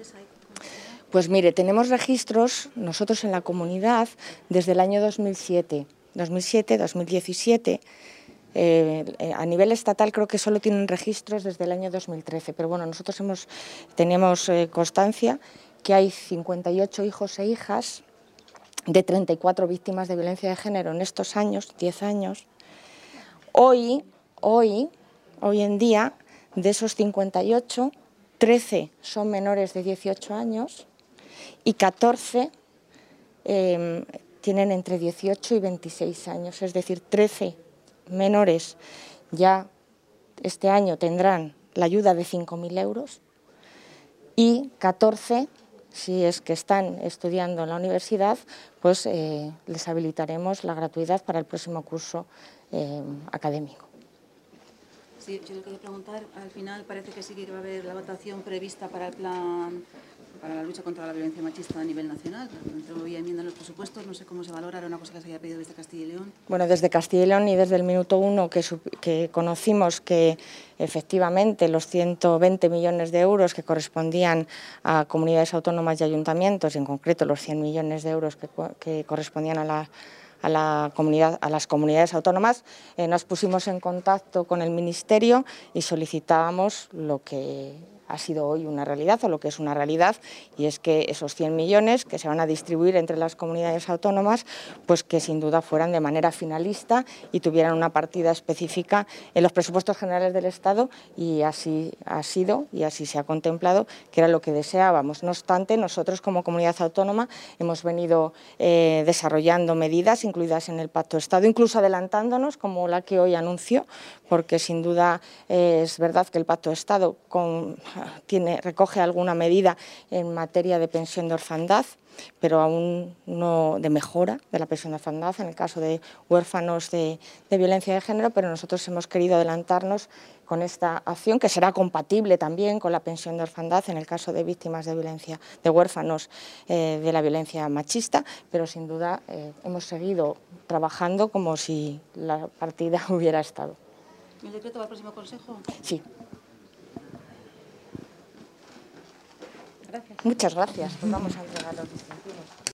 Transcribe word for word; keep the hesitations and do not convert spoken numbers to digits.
registradores hay? Pues mire, tenemos registros nosotros en la comunidad desde el año dos mil siete, dos mil siete, dos mil diecisiete. Eh, a nivel estatal creo que solo tienen registros desde el año dos mil trece, pero bueno, nosotros hemos, tenemos eh, constancia que hay cincuenta y ocho hijos e hijas de treinta y cuatro víctimas de violencia de género en estos años, diez años. Hoy, hoy, hoy en día, de esos cincuenta y ocho, trece son menores de dieciocho años y catorce eh, tienen entre dieciocho y veintiséis años, es decir, trece menores ya este año tendrán la ayuda de cinco mil euros y catorce, si es que están estudiando en la universidad, pues eh, les habilitaremos la gratuidad para el próximo curso eh, académico. Sí, yo le quería preguntar, al final parece que sí que va a haber la votación prevista para el plan para la lucha contra la violencia machista a nivel nacional. Dentro de enmienda en los presupuestos, no sé cómo se valora, era una cosa que se había pedido desde Castilla y León. Bueno, desde Castilla y León y desde el minuto uno que, que conocimos que efectivamente los ciento veinte millones de euros que correspondían a comunidades autónomas y ayuntamientos, y en concreto los cien millones de euros que, que correspondían a la A, la comunidad, a las comunidades autónomas, eh, nos pusimos en contacto con el Ministerio y solicitábamos lo que ha sido hoy una realidad o lo que es una realidad, y es que esos cien millones que se van a distribuir entre las comunidades autónomas, pues que sin duda fueran de manera finalista y tuvieran una partida específica en los presupuestos generales del Estado, y así ha sido y así se ha contemplado, que era lo que deseábamos. No obstante, nosotros como comunidad autónoma hemos venido eh, desarrollando medidas incluidas en el Pacto de Estado, incluso adelantándonos como la que hoy anuncio, porque sin duda eh, es verdad que el Pacto de Estado con, tiene, recoge alguna medida en materia de pensión de orfandad, pero aún no de mejora de la pensión de orfandad en el caso de huérfanos de, de violencia de género, pero nosotros hemos querido adelantarnos con esta acción, que será compatible también con la pensión de orfandad en el caso de víctimas de violencia, de huérfanos eh, de la violencia machista, pero sin duda eh, hemos seguido trabajando como si la partida hubiera estado. ¿El decreto va al próximo Consejo? Sí. Gracias. Muchas gracias. Pues vamos a entregar los distintivos.